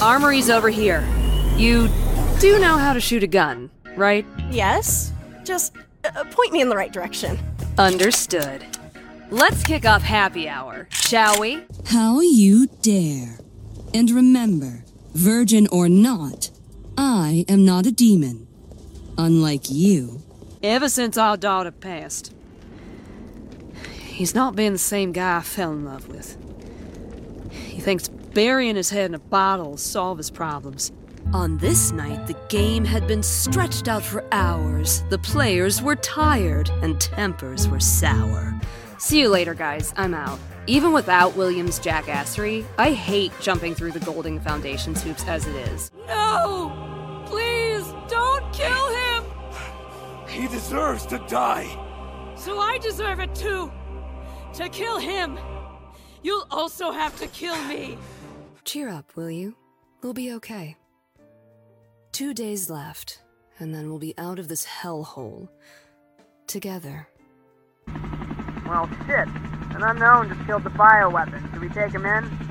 armory's over here. You do know how to shoot a gun, right? Yes? Just point me in the right direction. Understood. Let's kick off happy hour, shall we? How you dare. And remember, virgin or not, I am not a demon. Unlike you. Ever since our daughter passed, he's not been the same guy I fell in love with. He thinks burying his head in a bottle will solve his problems. On this night, the game had been stretched out for hours. The players were tired, and tempers were sour. See you later, guys. I'm out. Even without William's jackassery, I hate jumping through the Golding Foundation hoops as it is. No! Please, don't kill him! He deserves to die. So I deserve it too. To kill him. You'll also have to kill me. Cheer up, will you? We'll be okay. 2 days left, and then we'll be out of this hellhole. Together. Well, shit. An unknown just killed the bioweapon. Should we take him in?